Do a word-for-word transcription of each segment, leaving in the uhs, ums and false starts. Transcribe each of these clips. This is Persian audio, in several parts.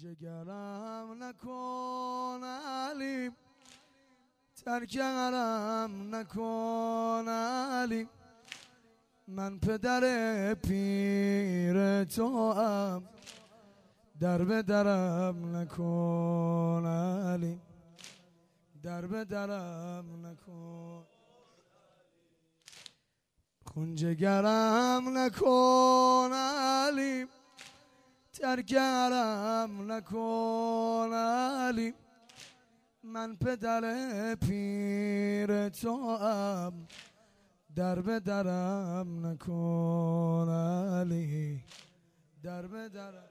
جگرم نکن علی، ترکرم نکن علی، من پدر پیر تو ام، در به درم نکن علی، در به درم نکن. خون جگرم نکن علی، ترکرم نکن علی، من پدر پیر تو ام، در به درم نکن علی، در به درم.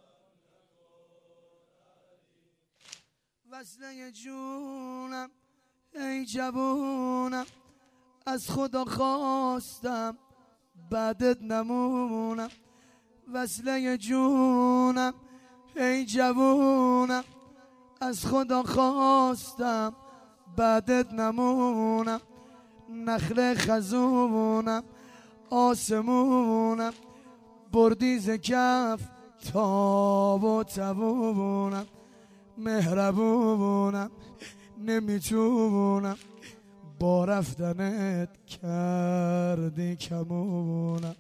وصله جونم ای جوونم، از خدا خواستم بعدت نمونم. وصله جونم ای جوونم، از خدا خواستم بعدت نمونم. نخل خزونم آسمونم، بردی ز کف تاب و تبونم. مهربونم نمیتونم، با رفتنت کردی کمونم.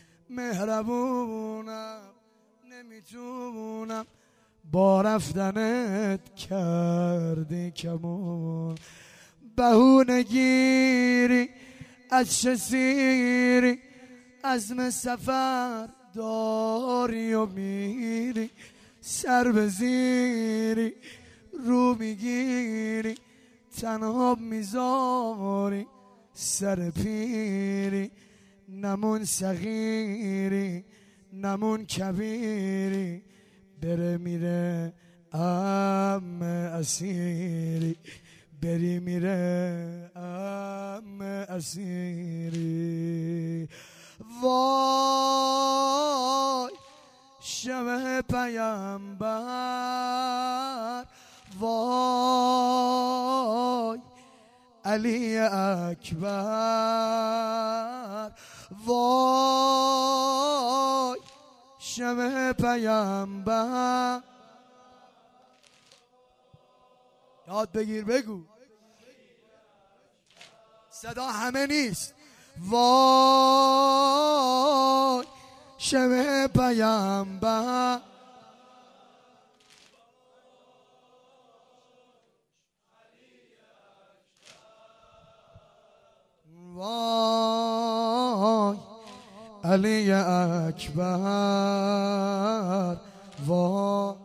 مهربونم نمیتونم، با رفتنت کردی کمون. بهونه گیری از چه سیری، عزم سفر داری و میری. سر به زیری رو میگیری، تنها میذاری سر پیری. نمون صغیری نمون کبیری، بره میره ام اسیری، بری میره ام اسیری. وای شب پیامبر، وای علی اکبر، وای شب پیامبر. یاد بگیر بگو، صدا همه نیست. وای شب پیامبر، وای علی اکبر، وای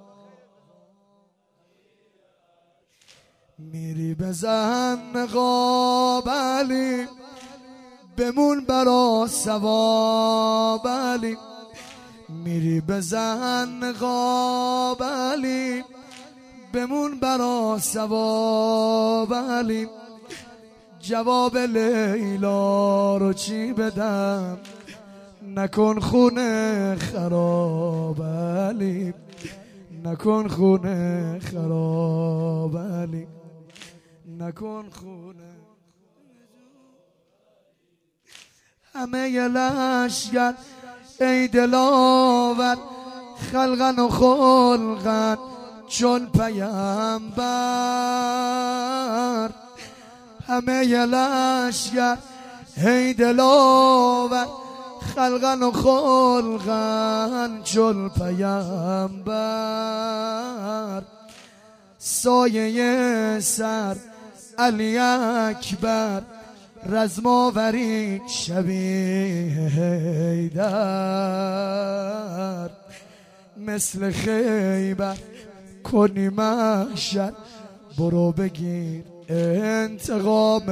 میری بزن نقاب علی، بمون برا ثواب علی. میری بزن نقاب علی، بمون برا ثواب علی. جواب لیلا رو چی بدم، نکن خونه خراب علی، نکن خونه خراب علی، نکن خونه. همه ی لشگر ای دلاور، خلقن و خلقن چون پیامبر. همه ی لشگر ای دلاور، خلقن و خلقن چون پیامبر. سایه سر علی اکبر، رزماوری شبیه حیدر. مثل خیبر کنی محشر، برو بگیر انتقام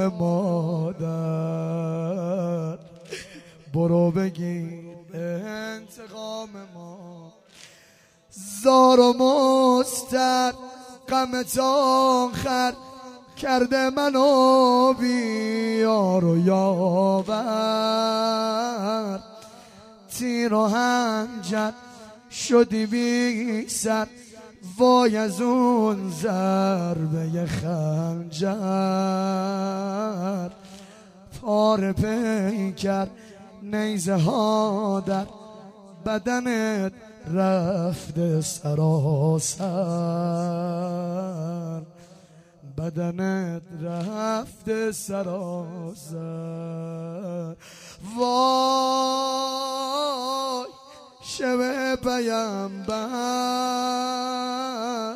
مادر، برو بگیر انتقام ما. زار و مستر غمت آخر، کرده منو بیار و یاور. تیر و حنجر شدی بی سر، وای از اون ضربه خنجر. پاره پیکر نیزه ها در بدنت رفته سراسر، بدنت رفته سراسر. وای شب پیامبر،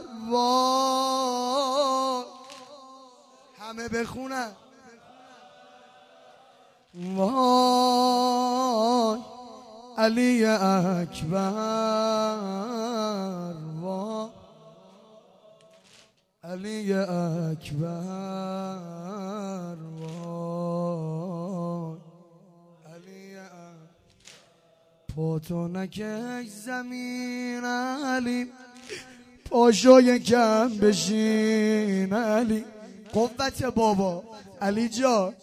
وای همه بخونن. وای علی اکبر، وای علی اکبر، وای علی اکبر. پاتو نکش زمین علی، پاشو کم بشین علی. قوت بابا علی جان.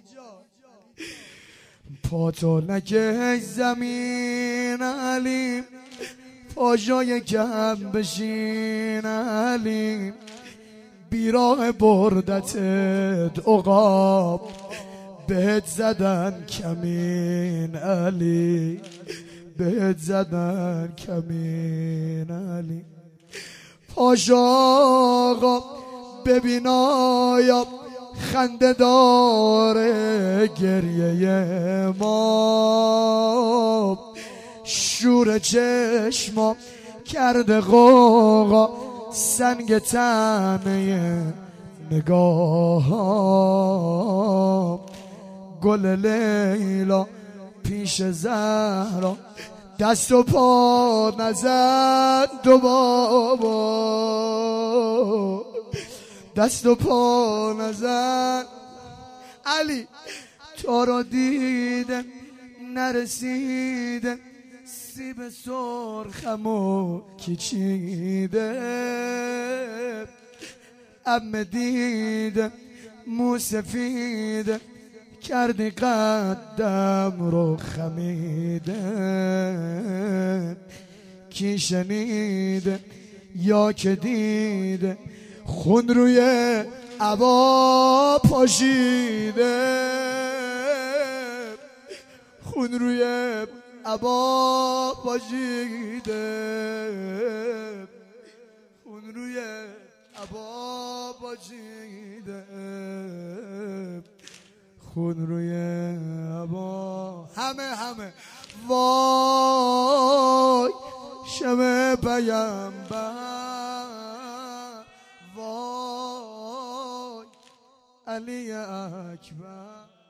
پاتو نکش زمین علی، پاشو کم بشین علی. بیراه بردتت عقاب، بهت زدن کمین علی، بهت زدن کمین علی. پاشو آقا ببین آیا خنده داره گریه ما، شور چشما کرده غوغا سنگ تنه نگاه. گل لیلا پیش زهرا، دست و پا نزد دو بابا، دست و پا نزد. علی تو رو دیده نرسیده، سیب سرخمو کی چیده. عمه دیده مو سفیده، کردی قدم رو خمیده. کی شنیده یا که دیده، خون روی عبا پاشیده، خون روی عبا پاشیده، خون روی عبا پاشیده، خون روی عبا. همه همه وای شب پیامبر، وای علی اکبر.